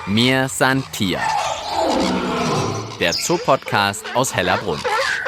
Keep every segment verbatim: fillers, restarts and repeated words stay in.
Mir san Tier. Der Zoopodcast aus Hellerbrunn.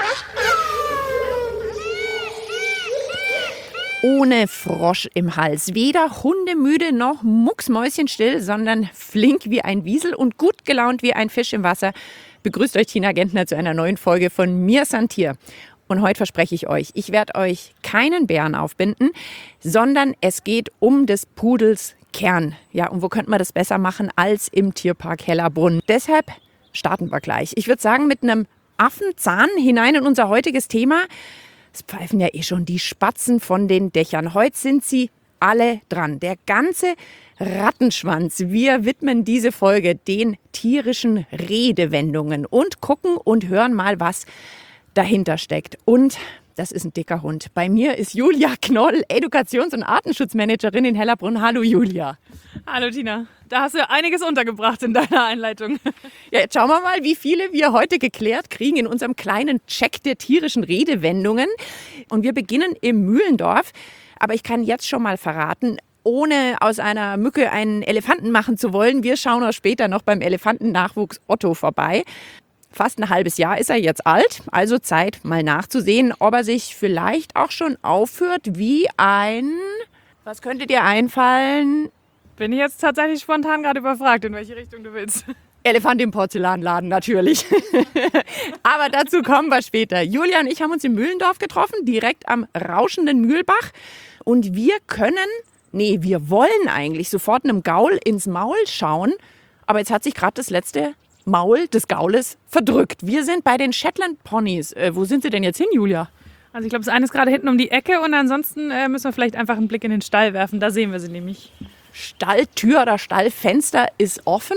Ohne Frosch im Hals, weder hundemüde noch mucksmäuschenstill, sondern flink wie ein Wiesel und gut gelaunt wie ein Fisch im Wasser, begrüßt euch Tina Gentner zu einer neuen Folge von Mir san Tier. Und heute verspreche ich euch, ich werde euch keinen Bären aufbinden, sondern es geht um des Pudels Kern. Ja, und wo könnte man das besser machen als im Tierpark Hellerbrunn? Deshalb starten wir gleich. Ich würde sagen, mit einem Affenzahn hinein in unser heutiges Thema. Es pfeifen ja eh schon die Spatzen von den Dächern. Heute sind sie alle dran. Der ganze Rattenschwanz. Wir widmen diese Folge den tierischen Redewendungen und gucken und hören mal, was dahinter steckt. Und das ist ein dicker Hund. Bei mir ist Julia Knoll, Edukations- und Artenschutzmanagerin in Hellerbrunn. Hallo Julia. Hallo Tina. Da hast du einiges untergebracht in deiner Einleitung. Ja, jetzt schauen wir mal, wie viele wir heute geklärt kriegen in unserem kleinen Check der tierischen Redewendungen. Und wir beginnen im Mühlendorf. Aber ich kann jetzt schon mal verraten, ohne aus einer Mücke einen Elefanten machen zu wollen, wir schauen auch später noch beim Elefantennachwuchs Otto vorbei. Fast ein halbes Jahr ist er jetzt alt, also Zeit, mal nachzusehen, ob er sich vielleicht auch schon aufführt wie ein... Was könnte dir einfallen? Bin ich jetzt tatsächlich spontan gerade überfragt, in welche Richtung du willst. Elefant im Porzellanladen, natürlich. Aber dazu kommen wir später. Julia und ich haben uns im Mühlendorf getroffen, direkt am rauschenden Mühlbach. Und wir können, nee, wir wollen eigentlich sofort einem Gaul ins Maul schauen. Aber jetzt hat sich gerade das letzte Maul des Gaules verdrückt. Wir sind bei den Shetland Ponys. Äh, wo sind sie denn jetzt hin, Julia? Also ich glaube, das eine ist gerade hinten um die Ecke und ansonsten äh, müssen wir vielleicht einfach einen Blick in den Stall werfen. Da sehen wir sie nämlich. Stalltür oder Stallfenster ist offen.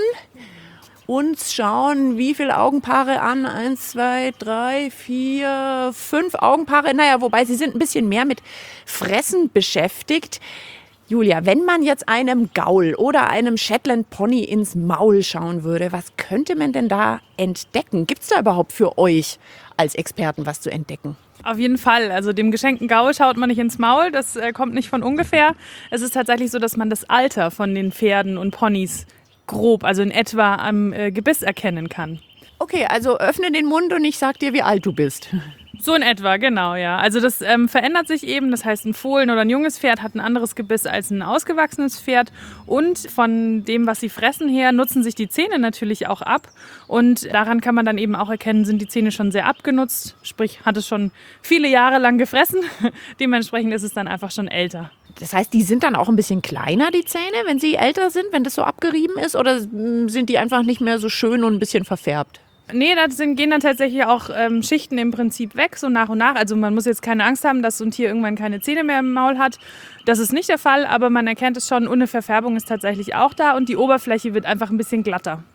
Uns schauen wie viele Augenpaare an? Eins, zwei, drei, vier, fünf Augenpaare. Naja, wobei sie sind ein bisschen mehr mit Fressen beschäftigt. Julia, wenn man jetzt einem Gaul oder einem Shetland Pony ins Maul schauen würde, was könnte man denn da entdecken? Gibt es da überhaupt für euch als Experten was zu entdecken? Auf jeden Fall. Also dem geschenkten Gaul schaut man nicht ins Maul. Das äh, kommt nicht von ungefähr. Es ist tatsächlich so, dass man das Alter von den Pferden und Ponys grob, also in etwa am äh, Gebiss erkennen kann. Okay, also öffne den Mund und ich sag dir, wie alt du bist. So in etwa, genau, ja. Also das ähm, verändert sich eben. Das heißt, ein Fohlen oder ein junges Pferd hat ein anderes Gebiss als ein ausgewachsenes Pferd. Und von dem, was sie fressen her, nutzen sich die Zähne natürlich auch ab. Und daran kann man dann eben auch erkennen, sind die Zähne schon sehr abgenutzt. Sprich, hat es schon viele Jahre lang gefressen. Dementsprechend ist es dann einfach schon älter. Das heißt, die sind dann auch ein bisschen kleiner, die Zähne, wenn sie älter sind, wenn das so abgerieben ist? Oder sind die einfach nicht mehr so schön und ein bisschen verfärbt? Nee, da sind, gehen dann tatsächlich auch ähm, Schichten im Prinzip weg, so nach und nach. Also man muss jetzt keine Angst haben, dass so ein Tier irgendwann keine Zähne mehr im Maul hat. Das ist nicht der Fall, aber man erkennt es schon, und eine Verfärbung ist tatsächlich auch da und die Oberfläche wird einfach ein bisschen glatter.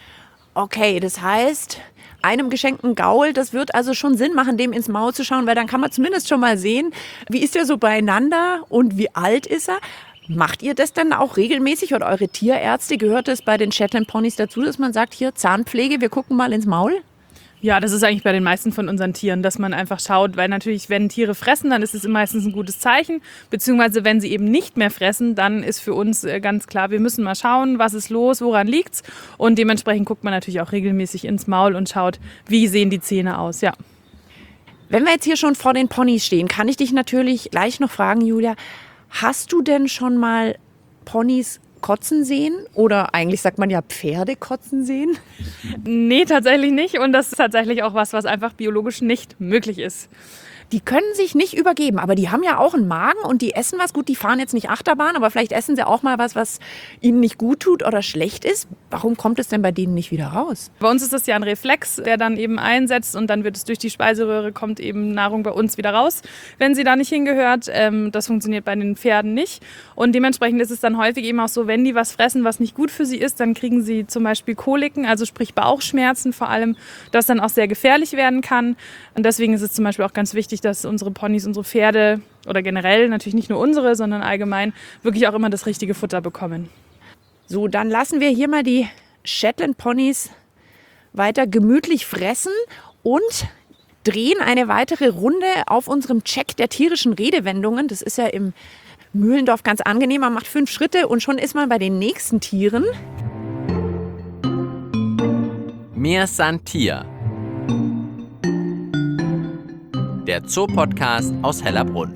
Okay, das heißt, einem geschenkten Gaul, das wird also schon Sinn machen, dem ins Maul zu schauen, weil dann kann man zumindest schon mal sehen, wie ist er so beieinander und wie alt ist er. Macht ihr das dann auch regelmäßig oder eure Tierärzte? Gehört es bei den Shetland Ponys dazu, dass man sagt, hier Zahnpflege, wir gucken mal ins Maul? Ja, das ist eigentlich bei den meisten von unseren Tieren, dass man einfach schaut, weil natürlich, wenn Tiere fressen, dann ist es meistens ein gutes Zeichen, beziehungsweise wenn sie eben nicht mehr fressen, dann ist für uns ganz klar, wir müssen mal schauen, was ist los, woran liegt's, und dementsprechend guckt man natürlich auch regelmäßig ins Maul und schaut, wie sehen die Zähne aus, ja. Wenn wir jetzt hier schon vor den Ponys stehen, kann ich dich natürlich gleich noch fragen, Julia, hast du denn schon mal Ponys kotzen sehen? Oder eigentlich sagt man ja Pferde kotzen sehen? Nee, tatsächlich nicht. Und das ist tatsächlich auch was, was einfach biologisch nicht möglich ist. Die können sich nicht übergeben, aber die haben ja auch einen Magen und die essen was. Gut, die fahren jetzt nicht Achterbahn, aber vielleicht essen sie auch mal was, was ihnen nicht gut tut oder schlecht ist. Warum kommt es denn bei denen nicht wieder raus? Bei uns ist das ja ein Reflex, der dann eben einsetzt und dann wird es durch die Speiseröhre, kommt eben Nahrung bei uns wieder raus, wenn sie da nicht hingehört. Das funktioniert bei den Pferden nicht. Und dementsprechend ist es dann häufig eben auch so, wenn die was fressen, was nicht gut für sie ist, dann kriegen sie zum Beispiel Koliken, also sprich Bauchschmerzen vor allem, das dann auch sehr gefährlich werden kann. Und deswegen ist es zum Beispiel auch ganz wichtig, dass unsere Ponys, unsere Pferde oder generell, natürlich nicht nur unsere, sondern allgemein, wirklich auch immer das richtige Futter bekommen. So, dann lassen wir hier mal die Shetland Ponys weiter gemütlich fressen und drehen eine weitere Runde auf unserem Check der tierischen Redewendungen. Das ist ja im Mühlendorf ganz angenehm. Man macht fünf Schritte und schon ist man bei den nächsten Tieren. Mir san Tier. Der Zoopodcast aus Hellerbrunn.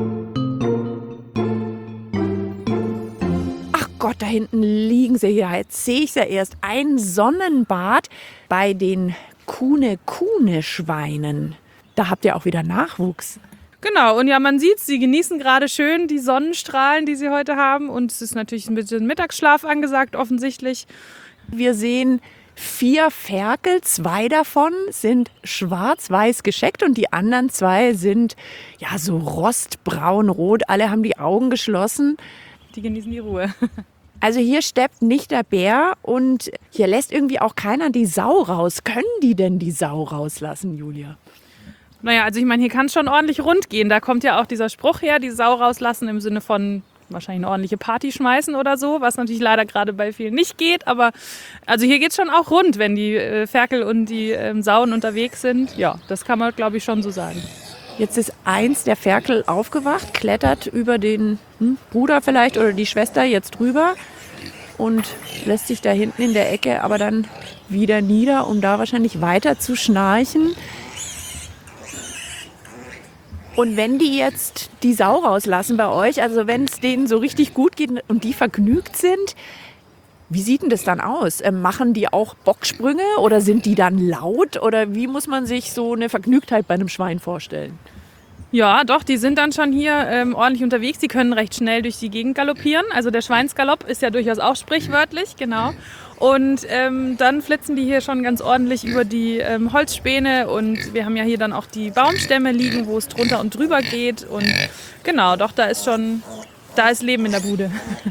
Ach Gott, da hinten liegen sie ja. Jetzt sehe ich es ja erst. Ein Sonnenbad bei den Kuhne-Kuhne-Schweinen. Da habt ihr auch wieder Nachwuchs. Genau, und ja, man sieht, sie genießen gerade schön die Sonnenstrahlen, die sie heute haben. Und es ist natürlich ein bisschen Mittagsschlaf angesagt, offensichtlich. Wir sehen vier Ferkel, zwei davon sind schwarz-weiß gescheckt und die anderen zwei sind ja so rostbraun-rot. Alle haben die Augen geschlossen. Die genießen die Ruhe. Also hier steppt nicht der Bär und hier lässt irgendwie auch keiner die Sau raus. Können die denn die Sau rauslassen, Julia? Naja, also ich meine, hier kann es schon ordentlich rund gehen. Da kommt ja auch dieser Spruch her, die Sau rauslassen im Sinne von wahrscheinlich eine ordentliche Party schmeißen oder so, was natürlich leider gerade bei vielen nicht geht. Aber also hier geht es schon auch rund, wenn die äh, Ferkel und die ähm, Sauen unterwegs sind. Ja, das kann man, glaube ich, schon so sagen. Jetzt ist eins der Ferkel aufgewacht, klettert über den hm, Bruder vielleicht oder die Schwester jetzt drüber und lässt sich da hinten in der Ecke aber dann wieder nieder, um da wahrscheinlich weiter zu schnarchen. Und wenn die jetzt die Sau rauslassen bei euch, also wenn es denen so richtig gut geht und die vergnügt sind, wie sieht denn das dann aus? Ähm, machen die auch Bocksprünge oder sind die dann laut? Oder wie muss man sich so eine Vergnügtheit bei einem Schwein vorstellen? Ja, doch, die sind dann schon hier ähm, ordentlich unterwegs. Die können recht schnell durch die Gegend galoppieren. Also der Schweinsgalopp ist ja durchaus auch sprichwörtlich, genau. Und ähm, dann flitzen die hier schon ganz ordentlich über die ähm, Holzspäne. Und wir haben ja hier dann auch die Baumstämme liegen, wo es drunter und drüber geht. Und genau, doch, da ist schon, da ist Leben in der Bude.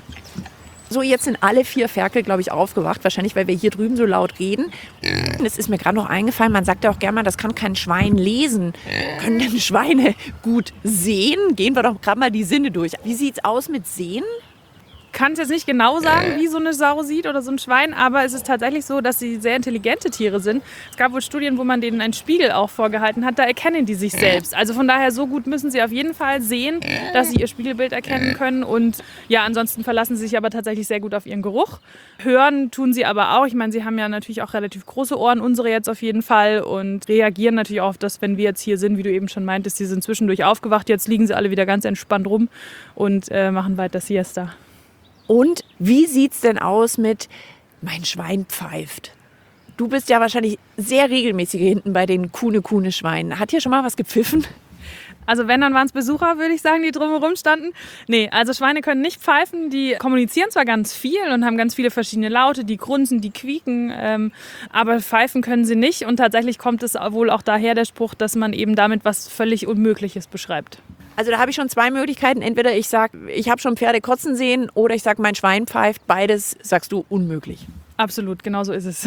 So, jetzt sind alle vier Ferkel, glaube ich, aufgewacht. Wahrscheinlich, weil wir hier drüben so laut reden. Es ist mir gerade noch eingefallen, man sagt ja auch gerne mal, das kann kein Schwein lesen. Können denn Schweine gut sehen? Gehen wir doch gerade mal die Sinne durch. Wie sieht es aus mit Sehen? Kann es jetzt nicht genau sagen, wie so eine Sau sieht oder so ein Schwein, aber es ist tatsächlich so, dass sie sehr intelligente Tiere sind. Es gab wohl Studien, wo man denen einen Spiegel auch vorgehalten hat, da erkennen die sich selbst. Also von daher, so gut müssen sie auf jeden Fall sehen, dass sie ihr Spiegelbild erkennen können und ja, ansonsten verlassen sie sich aber tatsächlich sehr gut auf ihren Geruch. Hören tun sie aber auch. Ich meine, sie haben ja natürlich auch relativ große Ohren, unsere jetzt auf jeden Fall und reagieren natürlich auch auf das, wenn wir jetzt hier sind, wie du eben schon meintest, die sind zwischendurch aufgewacht, jetzt liegen sie alle wieder ganz entspannt rum und äh, machen weiter Siesta. Und wie sieht's denn aus mit mein Schwein pfeift? Du bist ja wahrscheinlich sehr regelmäßig hinten bei den Kuhne-Kuhne-Schweinen. Hat hier schon mal was gepfiffen? Also wenn, dann waren es Besucher, würde ich sagen, die drumherum standen. Nee, also Schweine können nicht pfeifen. Die kommunizieren zwar ganz viel und haben ganz viele verschiedene Laute, die grunzen, die quieken, ähm, aber pfeifen können sie nicht. Und tatsächlich kommt es wohl auch daher, der Spruch, dass man eben damit was völlig Unmögliches beschreibt. Also da habe ich schon zwei Möglichkeiten. Entweder ich sage, ich habe schon Pferde kotzen sehen oder ich sage, mein Schwein pfeift. Beides sagst du unmöglich. Absolut, genau so ist es.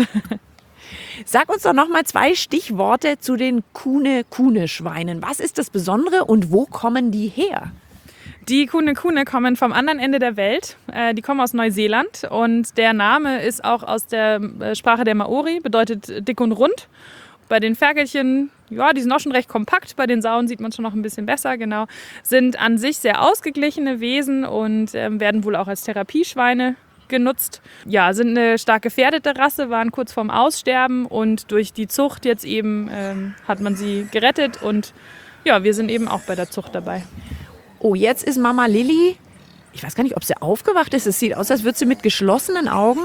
Sag uns doch noch mal zwei Stichworte zu den Kuhne-Kuhne-Schweinen. Was ist das Besondere und wo kommen die her? Die Kuhne-Kuhne kommen vom anderen Ende der Welt. Die kommen aus Neuseeland und der Name ist auch aus der Sprache der Maori, bedeutet dick und rund. Bei den Ferkelchen, ja, die sind auch schon recht kompakt. Bei den Sauen sieht man es schon noch ein bisschen besser, genau. Sind an sich sehr ausgeglichene Wesen und ähm, werden wohl auch als Therapieschweine genutzt. Ja, sind eine stark gefährdete Rasse, waren kurz vorm Aussterben und durch die Zucht jetzt eben ähm, hat man sie gerettet und ja, wir sind eben auch bei der Zucht dabei. Oh, jetzt ist Mama Lilly, ich weiß gar nicht, ob sie aufgewacht ist. Es sieht aus, als würde sie mit geschlossenen Augen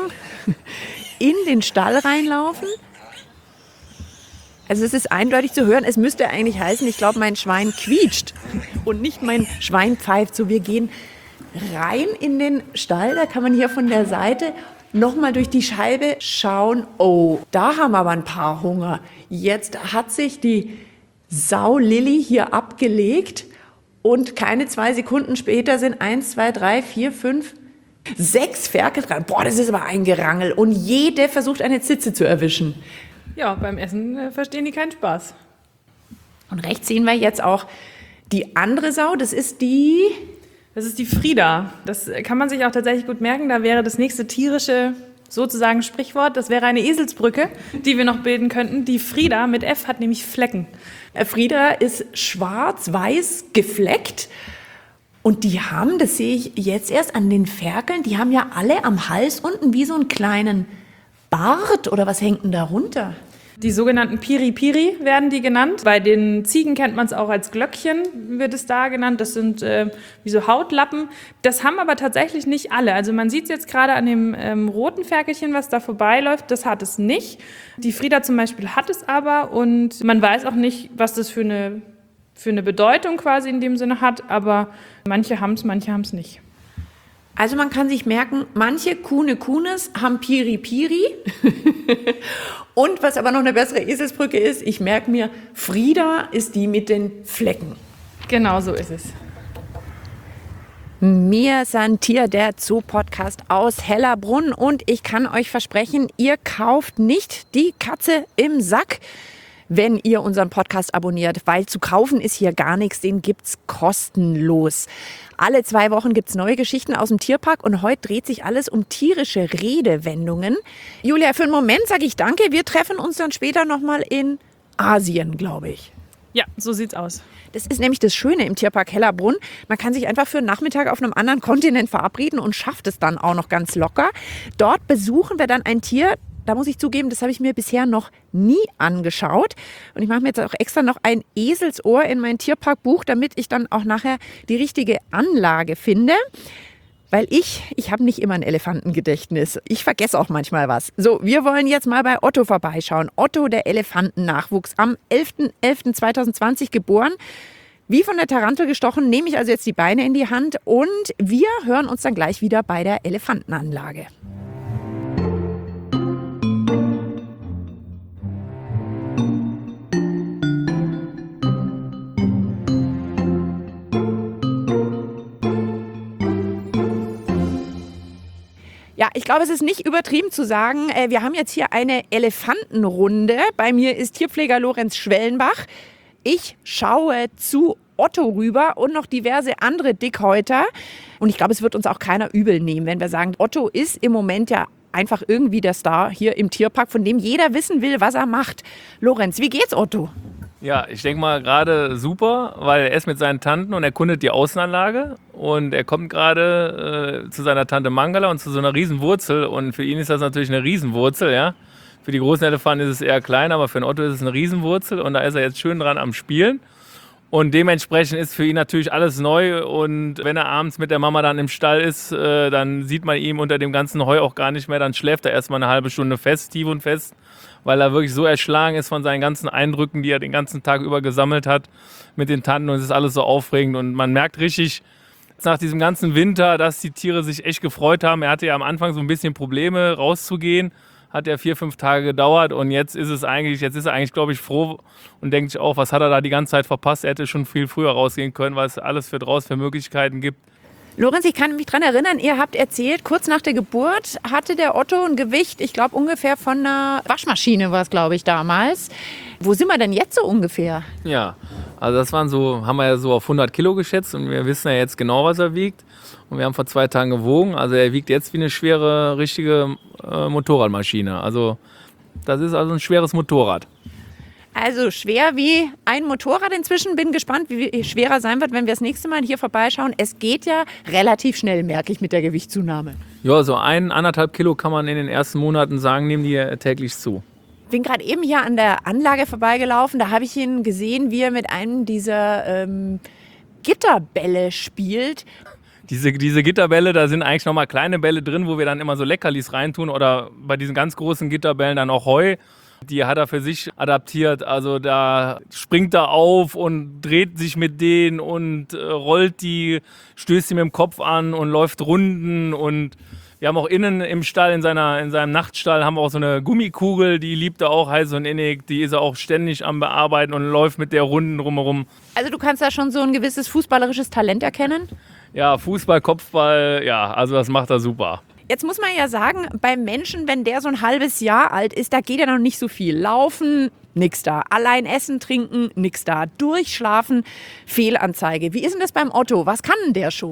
in den Stall reinlaufen. Also es ist eindeutig zu hören, es müsste eigentlich heißen, ich glaube, mein Schwein quietscht und nicht mein Schwein pfeift. So, wir gehen rein in den Stall, da kann man hier von der Seite nochmal durch die Scheibe schauen. Oh, da haben aber ein paar Hunger. Jetzt hat sich die Sau Lilly hier abgelegt und keine zwei Sekunden später sind eins, zwei, drei, vier, fünf, sechs Ferkel dran. Boah, das ist aber ein Gerangel und jede versucht eine Zitze zu erwischen. Ja, beim Essen äh, verstehen die keinen Spaß. Und rechts sehen wir jetzt auch die andere Sau, das ist die... Das ist die Frieda. Das kann man sich auch tatsächlich gut merken. Da wäre das nächste tierische sozusagen Sprichwort, das wäre eine Eselsbrücke, die wir noch bilden könnten. Die Frieda mit F hat nämlich Flecken. Frieda ist schwarz-weiß gefleckt. Und die haben, das sehe ich jetzt erst an den Ferkeln, die haben ja alle am Hals unten wie so einen kleinen Bart oder was hängt denn da runter? Die sogenannten Piri-Piri werden die genannt. Bei den Ziegen kennt man es auch als Glöckchen, wird es da genannt. Das sind äh, wie so Hautlappen. Das haben aber tatsächlich nicht alle. Also man sieht es jetzt gerade an dem ähm, roten Ferkelchen, was da vorbeiläuft. Das hat es nicht. Die Frieda zum Beispiel hat es aber. Und man weiß auch nicht, was das für eine, für eine Bedeutung quasi in dem Sinne hat. Aber manche haben es, manche haben es nicht. Also man kann sich merken, manche Kuhne Kuhnes haben Piri Piri. Und was aber noch eine bessere Eselsbrücke ist, ich merke mir, Frieda ist die mit den Flecken. Genau so ist es. Wir sind hier der Zoo-Podcast aus Hellerbrunn und ich kann euch versprechen, ihr kauft nicht die Katze im Sack, wenn ihr unseren Podcast abonniert, weil zu kaufen ist hier gar nichts, den gibt's kostenlos. Alle zwei Wochen gibt's neue Geschichten aus dem Tierpark und heute dreht sich alles um tierische Redewendungen. Julia, für einen Moment sage ich danke. Wir treffen uns dann später nochmal in Asien, glaube ich. Ja, so sieht's aus. Das ist nämlich das Schöne im Tierpark Hellerbrunn. Man kann sich einfach für einen Nachmittag auf einem anderen Kontinent verabreden und schafft es dann auch noch ganz locker. Dort besuchen wir dann ein Tier, da muss ich zugeben, das habe ich mir bisher noch nie angeschaut. Und ich mache mir jetzt auch extra noch ein Eselsohr in mein Tierparkbuch, damit ich dann auch nachher die richtige Anlage finde. Weil ich, ich habe nicht immer ein Elefantengedächtnis. Ich vergesse auch manchmal was. So, wir wollen jetzt mal bei Otto vorbeischauen. Otto, der Elefantennachwuchs, am elfter elfter zweitausendzwanzig geboren. Wie von der Tarantel gestochen, nehme ich also jetzt die Beine in die Hand und wir hören uns dann gleich wieder bei der Elefantenanlage. Ja, ich glaube, es ist nicht übertrieben zu sagen, wir haben jetzt hier eine Elefantenrunde. Bei mir ist Tierpfleger Lorenz Schwellenbach. Ich schaue zu Otto rüber und noch diverse andere Dickhäuter. Und ich glaube, es wird uns auch keiner übel nehmen, wenn wir sagen, Otto ist im Moment ja einfach irgendwie der Star hier im Tierpark, von dem jeder wissen will, was er macht. Lorenz, wie geht's Otto? Ja, ich denke mal gerade super, weil er ist mit seinen Tanten und erkundet die Außenanlage und er kommt gerade äh, zu seiner Tante Mangala und zu so einer Riesenwurzel und für ihn ist das natürlich eine Riesenwurzel, ja. Für die großen Elefanten ist es eher klein, aber für den Otto ist es eine Riesenwurzel und da ist er jetzt schön dran am Spielen. Und dementsprechend ist für ihn natürlich alles neu und wenn er abends mit der Mama dann im Stall ist, äh, dann sieht man ihm unter dem ganzen Heu auch gar nicht mehr, dann schläft er erstmal eine halbe Stunde fest, tief und fest, weil er wirklich so erschlagen ist von seinen ganzen Eindrücken, die er den ganzen Tag über gesammelt hat mit den Tanten und es ist alles so aufregend und man merkt richtig nach diesem ganzen Winter, dass die Tiere sich echt gefreut haben. Er hatte ja am Anfang so ein bisschen Probleme rauszugehen, hat ja vier, fünf Tage gedauert und jetzt ist es eigentlich, jetzt ist er eigentlich, glaube ich, froh und denkt sich auch, was hat er da die ganze Zeit verpasst? Er hätte schon viel früher rausgehen können, weil es alles für draußen für Möglichkeiten gibt. Lorenz, ich kann mich daran erinnern, ihr habt erzählt, kurz nach der Geburt hatte der Otto ein Gewicht, ich glaube ungefähr von einer Waschmaschine war es, glaube ich, damals. Wo sind wir denn jetzt so ungefähr? Ja, also das waren so, haben wir ja so auf hundert Kilo geschätzt und wir wissen ja jetzt genau, was er wiegt. Und wir haben vor zwei Tagen gewogen, also er wiegt jetzt wie eine schwere, richtige äh, Motorradmaschine. Also das ist also ein schweres Motorrad. Also schwer wie ein Motorrad inzwischen. Bin gespannt, wie schwerer sein wird, wenn wir das nächste Mal hier vorbeischauen. Es geht ja relativ schnell, merke ich, mit der Gewichtszunahme. Ja, so ein, anderthalb Kilo kann man in den ersten Monaten sagen, nehmen die täglich zu. Ich bin gerade eben hier an der Anlage vorbeigelaufen. Da habe ich ihn gesehen, wie er mit einem dieser ähm, Gitterbälle spielt. Diese, diese Gitterbälle, da sind eigentlich nochmal kleine Bälle drin, wo wir dann immer so Leckerlis reintun oder bei diesen ganz großen Gitterbällen dann auch Heu. Die hat er für sich adaptiert. Also da springt er auf und dreht sich mit denen und äh, rollt die, stößt sie mit dem Kopf an und läuft Runden. Und wir haben auch innen im Stall, in, seiner, in seinem Nachtstall, haben wir auch so eine Gummikugel, die liebt er auch heiß und innig. Die ist er auch ständig am Bearbeiten und läuft mit der Runden drumherum. Also du kannst da schon so ein gewisses fußballerisches Talent erkennen? Ja, Fußball, Kopfball, ja, also das macht er super. Jetzt muss man ja sagen, beim Menschen, wenn der so ein halbes Jahr alt ist, da geht ja noch nicht so viel. Laufen, nix da. Allein essen, trinken, nix da. Durchschlafen, Fehlanzeige. Wie ist denn das beim Otto? Was kann denn der schon?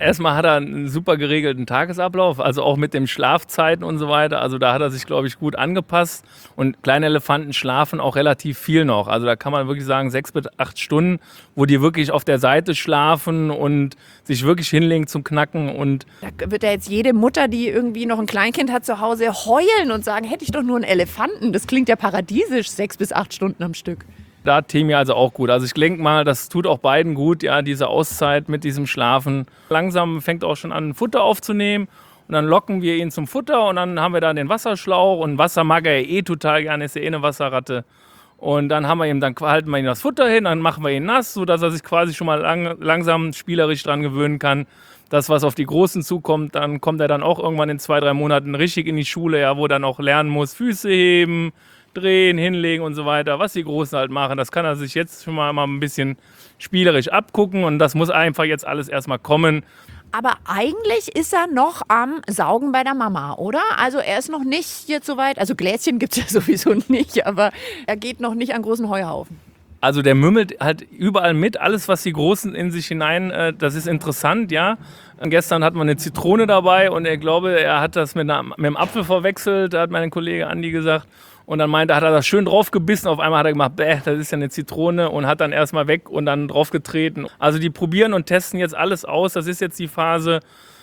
Erstmal hat er einen super geregelten Tagesablauf, also auch mit den Schlafzeiten und so weiter. Also da hat er sich, glaube ich, gut angepasst. Und kleine Elefanten schlafen auch relativ viel noch. Also da kann man wirklich sagen, sechs bis acht Stunden, wo die wirklich auf der Seite schlafen und sich wirklich hinlegen zum Knacken. Und Da wird ja jetzt jede Mutter, die irgendwie noch ein Kleinkind hat zu Hause, heulen und sagen, hätte ich doch nur einen Elefanten. Das klingt ja paradiesisch, sechs bis acht Stunden am Stück. da hat Temi also auch gut. Also ich denke mal, das tut auch beiden gut, ja, diese Auszeit mit diesem Schlafen. Langsam fängt er auch schon an, Futter aufzunehmen. Und dann locken wir ihn zum Futter und dann haben wir da den Wasserschlauch. Und Wasser mag er ja eh total gerne, ist ja eh eine Wasserratte. Und dann haben wir ihm, dann halten wir ihm das Futter hin, dann machen wir ihn nass, sodass er sich quasi schon mal lang, langsam spielerisch dran gewöhnen kann. Das, was auf die Großen zukommt, dann kommt er dann auch irgendwann in zwei, drei Monaten richtig in die Schule, ja, wo er dann auch lernen muss, Füße heben, drehen, hinlegen und so weiter. Was die Großen halt machen, das kann er sich jetzt schon mal, mal ein bisschen spielerisch abgucken. Und das muss einfach jetzt alles erstmal kommen. Aber eigentlich ist er noch am Saugen bei der Mama, oder? Also er ist noch nicht jetzt so weit. Also Gläschen gibt es ja sowieso nicht, aber er geht noch nicht an großen Heuhaufen. Also der mümmelt halt überall mit, alles was die Großen in sich hinein, äh, das ist interessant, ja. Und gestern hatten wir eine Zitrone dabei und ich glaube, er hat das mit, einer, mit einem Apfel verwechselt, da hat mein Kollege Andi gesagt. Und dann meinte, hat er das schön drauf gebissen, auf einmal hat er gemacht, bäh, das ist ja eine Zitrone und hat dann erstmal weg und dann drauf getreten. Also die probieren und testen jetzt alles aus, das ist jetzt die Phase.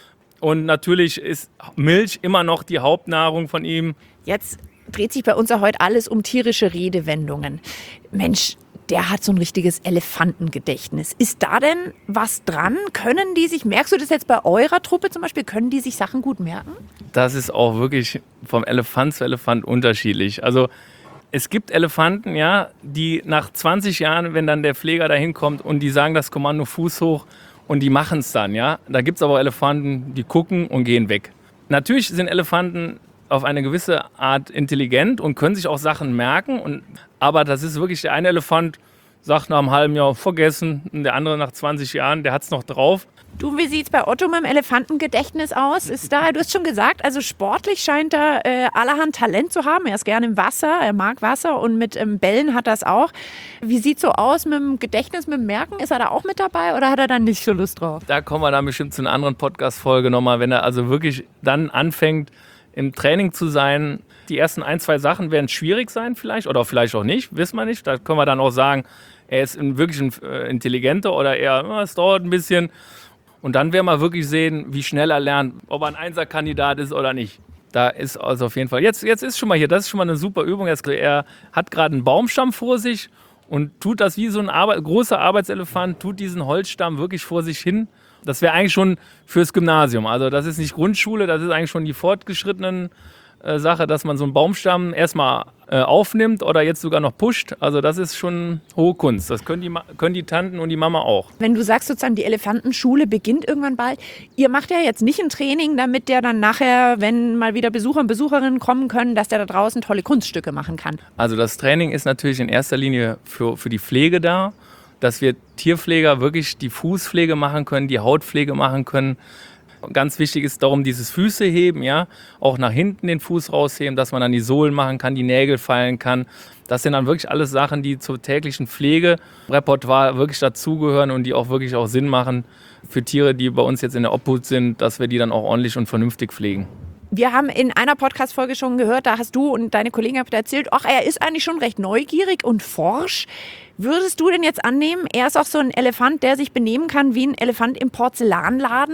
Und natürlich ist Milch immer noch die Hauptnahrung von ihm. Jetzt dreht sich bei uns ja heute alles um tierische Redewendungen. Mensch, der hat so ein richtiges Elefantengedächtnis. Ist da denn was dran? Können die sich, merkst du das jetzt bei eurer Truppe zum Beispiel, können die sich Sachen gut merken? Das ist auch wirklich vom Elefant zu Elefant unterschiedlich. Also es gibt Elefanten, ja, die nach zwanzig Jahren, wenn dann der Pfleger da hinkommt und die sagen das Kommando Fuß hoch und die machen es dann, ja. Da gibt es aber auch Elefanten, die gucken und gehen weg. Natürlich sind Elefanten auf eine gewisse Art intelligent und können sich auch Sachen merken. Und, aber das ist wirklich, der eine Elefant sagt nach einem halben Jahr vergessen und der andere nach zwanzig Jahren, der hat es noch drauf. Du, wie sieht es bei Otto mit dem Elefantengedächtnis aus? Ist da, du hast schon gesagt, also sportlich scheint er äh, allerhand Talent zu haben. Er ist gerne im Wasser, er mag Wasser und mit ähm, Bällen hat er es auch. Wie sieht es so aus mit dem Gedächtnis, mit dem Merken? Ist er da auch mit dabei oder hat er dann nicht so Lust drauf? Da kommen wir dann bestimmt zu einer anderen Podcast-Folge nochmal, wenn er also wirklich dann anfängt, im Training zu sein. Die ersten ein, zwei Sachen werden schwierig sein vielleicht oder vielleicht auch nicht, wissen wir nicht. Da können wir dann auch sagen, er ist wirklich ein äh, intelligenter oder eher, oh, es dauert ein bisschen. Und dann werden wir wirklich sehen, wie schnell er lernt, ob er ein Einserkandidat ist oder nicht. Da ist also auf jeden Fall, jetzt, jetzt ist schon mal hier, das ist schon mal eine super Übung. Jetzt, er hat gerade einen Baumstamm vor sich und tut das wie so ein Arbe- großer Arbeitselefant, tut diesen Holzstamm wirklich vor sich hin. Das wäre eigentlich schon fürs Gymnasium. Also das ist nicht Grundschule, das ist eigentlich schon die fortgeschrittenen äh, Sache, dass man so einen Baumstamm erstmal äh, aufnimmt oder jetzt sogar noch pusht. Also das ist schon hohe Kunst. Das können die, können die Tanten und die Mama auch. Wenn du sagst sozusagen, die Elefantenschule beginnt irgendwann bald, ihr macht ja jetzt nicht ein Training, damit der dann nachher, wenn mal wieder Besucher und Besucherinnen kommen können, dass der da draußen tolle Kunststücke machen kann. Also das Training ist natürlich in erster Linie für, für die Pflege da, dass wir Tierpfleger wirklich die Fußpflege machen können, die Hautpflege machen können. Ganz wichtig ist darum dieses Füße heben, ja, auch nach hinten den Fuß rausheben, dass man dann die Sohlen machen kann, die Nägel feilen kann. Das sind dann wirklich alles Sachen, die zur täglichen Pflegerepertoire wirklich dazugehören und die auch wirklich auch Sinn machen für Tiere, die bei uns jetzt in der Obhut sind, dass wir die dann auch ordentlich und vernünftig pflegen. Wir haben in einer Podcast-Folge schon gehört, da hast du und deine Kollegen habt erzählt, ach, er ist eigentlich schon recht neugierig und forsch. Würdest du denn jetzt annehmen, er ist auch so ein Elefant, der sich benehmen kann wie ein Elefant im Porzellanladen?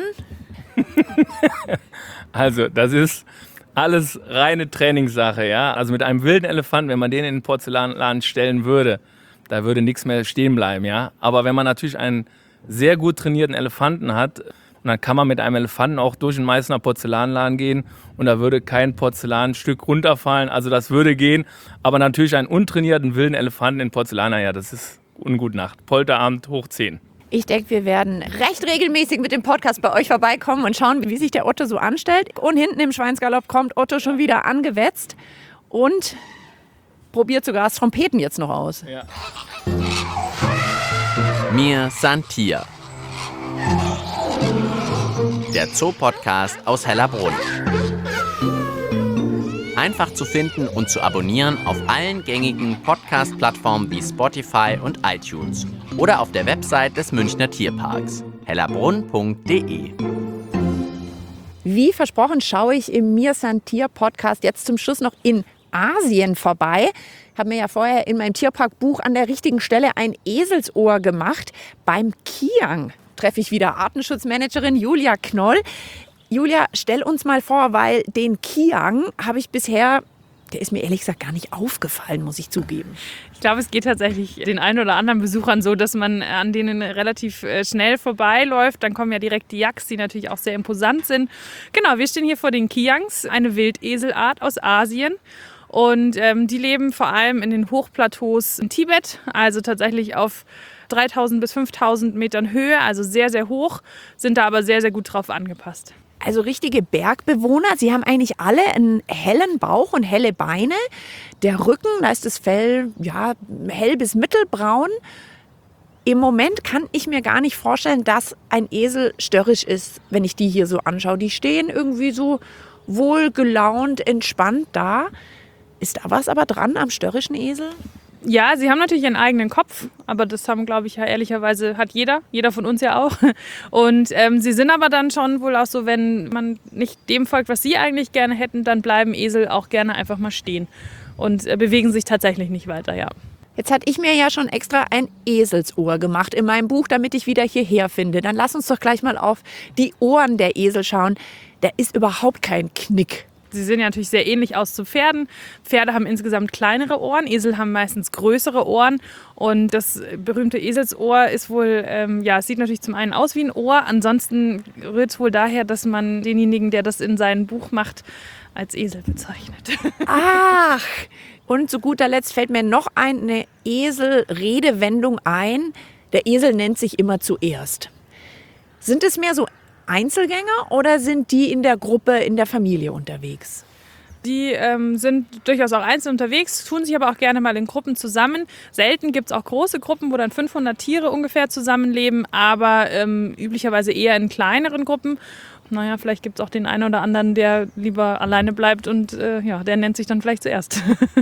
Also, das ist alles reine Trainingssache, ja. Also mit einem wilden Elefanten, wenn man den in den Porzellanladen stellen würde, da würde nichts mehr stehen bleiben, ja. Aber wenn man natürlich einen sehr gut trainierten Elefanten hat, und dann kann man mit einem Elefanten auch durch den Meißner Porzellanladen gehen und da würde kein Porzellanstück runterfallen. Also das würde gehen, aber natürlich einen untrainierten wilden Elefanten in Porzellan, ja, das ist ungute Nacht. Polterabend hoch zehn. Ich denke, wir werden recht regelmäßig mit dem Podcast bei euch vorbeikommen und schauen, wie sich der Otto so anstellt. Und hinten im Schweinsgalopp kommt Otto schon wieder angewetzt und probiert sogar das Trompeten jetzt noch aus. Ja. Mir san Tier. Der Zoo-Podcast aus Hellerbrunn. Einfach zu finden und zu abonnieren auf allen gängigen Podcast-Plattformen wie Spotify und iTunes oder auf der Website des Münchner Tierparks. hellerbrunn punkt de. Wie versprochen schaue ich im Mir san Tier Podcast jetzt zum Schluss noch in Asien vorbei. Ich habe mir ja vorher in meinem Tierparkbuch an der richtigen Stelle ein Eselsohr gemacht. Beim Kiang treffe ich wieder Artenschutzmanagerin Julia Knoll. Julia, stell uns mal vor, weil den Kiang habe ich bisher, der ist mir ehrlich gesagt gar nicht aufgefallen, muss ich zugeben. Ich glaube, es geht tatsächlich den einen oder anderen Besuchern so, dass man an denen relativ schnell vorbeiläuft. Dann kommen ja direkt die Yaks, die natürlich auch sehr imposant sind. Genau, wir stehen hier vor den Kiangs, eine Wildeselart aus Asien. Und ähm, die leben vor allem in den Hochplateaus in Tibet, also tatsächlich auf dreitausend bis fünftausend Metern Höhe, also sehr, sehr hoch, sind da aber sehr, sehr gut drauf angepasst. Also richtige Bergbewohner. Sie haben eigentlich alle einen hellen Bauch und helle Beine. Der Rücken, da ist das Fell ja, hell bis mittelbraun. Im Moment kann ich mir gar nicht vorstellen, dass ein Esel störrisch ist, wenn ich die hier so anschaue. Die stehen irgendwie so wohlgelaunt, entspannt da. Ist da was aber dran am störrischen Esel? Ja, sie haben natürlich ihren eigenen Kopf, aber das haben, glaube ich, ja ehrlicherweise hat jeder, jeder von uns ja auch. Und ähm, sie sind aber dann schon wohl auch so, wenn man nicht dem folgt, was sie eigentlich gerne hätten, dann bleiben Esel auch gerne einfach mal stehen und äh, bewegen sich tatsächlich nicht weiter, ja. Jetzt hatte ich mir ja schon extra ein Eselsohr gemacht in meinem Buch, damit ich wieder hierher finde. Dann lass uns doch gleich mal auf die Ohren der Esel schauen. Da ist überhaupt kein Knick. Sie sehen ja natürlich sehr ähnlich aus zu Pferden. Pferde haben insgesamt kleinere Ohren, Esel haben meistens größere Ohren. Und das berühmte Eselsohr ist wohl, ähm, ja, es sieht natürlich zum einen aus wie ein Ohr. Ansonsten rührt es wohl daher, dass man denjenigen, der das in seinem Buch macht, als Esel bezeichnet. Ach, und zu guter Letzt fällt mir noch eine Esel-Redewendung ein. Der Esel nennt sich immer zuerst. Sind es mehr so Einzelgänger oder sind die in der Gruppe, in der Familie unterwegs? Die ähm, sind durchaus auch einzeln unterwegs, tun sich aber auch gerne mal in Gruppen zusammen. Selten gibt es auch große Gruppen, wo dann fünfhundert Tiere ungefähr zusammenleben, aber ähm, üblicherweise eher in kleineren Gruppen. Naja, vielleicht gibt es auch den einen oder anderen, der lieber alleine bleibt und äh, ja, der nennt sich dann vielleicht zuerst.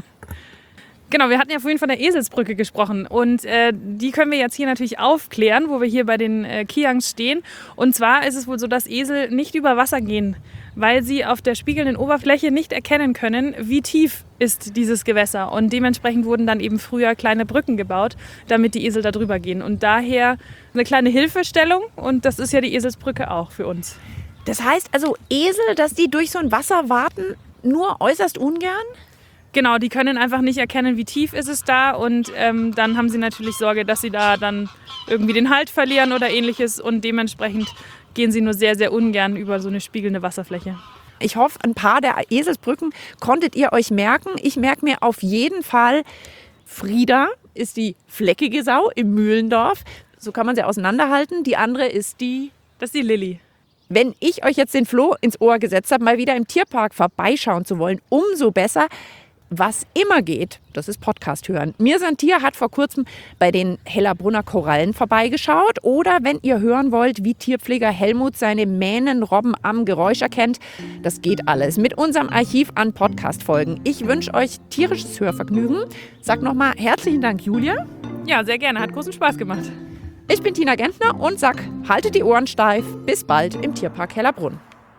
Genau, wir hatten ja vorhin von der Eselsbrücke gesprochen und äh, die können wir jetzt hier natürlich aufklären, wo wir hier bei den äh, Kiangs stehen. Und zwar ist es wohl so, dass Esel nicht über Wasser gehen, weil sie auf der spiegelnden Oberfläche nicht erkennen können, wie tief ist dieses Gewässer. Und dementsprechend wurden dann eben früher kleine Brücken gebaut, damit die Esel da drüber gehen. Und daher eine kleine Hilfestellung und das ist ja die Eselsbrücke auch für uns. Das heißt also Esel, dass die durch so ein Wasser warten, nur äußerst ungern? Genau, die können einfach nicht erkennen, wie tief ist es da und ähm, dann haben sie natürlich Sorge, dass sie da dann irgendwie den Halt verlieren oder ähnliches und dementsprechend gehen sie nur sehr, sehr ungern über so eine spiegelnde Wasserfläche. Ich hoffe, ein paar der Eselsbrücken konntet ihr euch merken. Ich merke mir auf jeden Fall, Frieda ist die fleckige Sau im Mühlendorf. So kann man sie auseinanderhalten. Die andere ist die... Das ist die Lilly. Wenn ich euch jetzt den Floh ins Ohr gesetzt habe, mal wieder im Tierpark vorbeischauen zu wollen, umso besser. Was immer geht, das ist Podcast hören. Mir san Tier hat vor kurzem bei den Hellerbrunner Korallen vorbeigeschaut. Oder wenn ihr hören wollt, wie Tierpfleger Helmut seine Mähnenrobben am Geräusch erkennt, das geht alles mit unserem Archiv an Podcast-Folgen. Ich wünsche euch tierisches Hörvergnügen. Sag nochmal herzlichen Dank, Julia. Ja, sehr gerne. Hat großen Spaß gemacht. Ich bin Tina Gentner und sag, haltet die Ohren steif. Bis bald im Tierpark Hellerbrunn.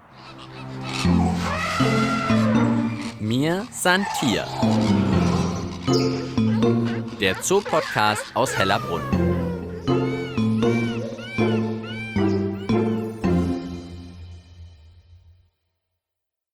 Mir san Tier. Der Zoopodcast aus Hellerbrunn.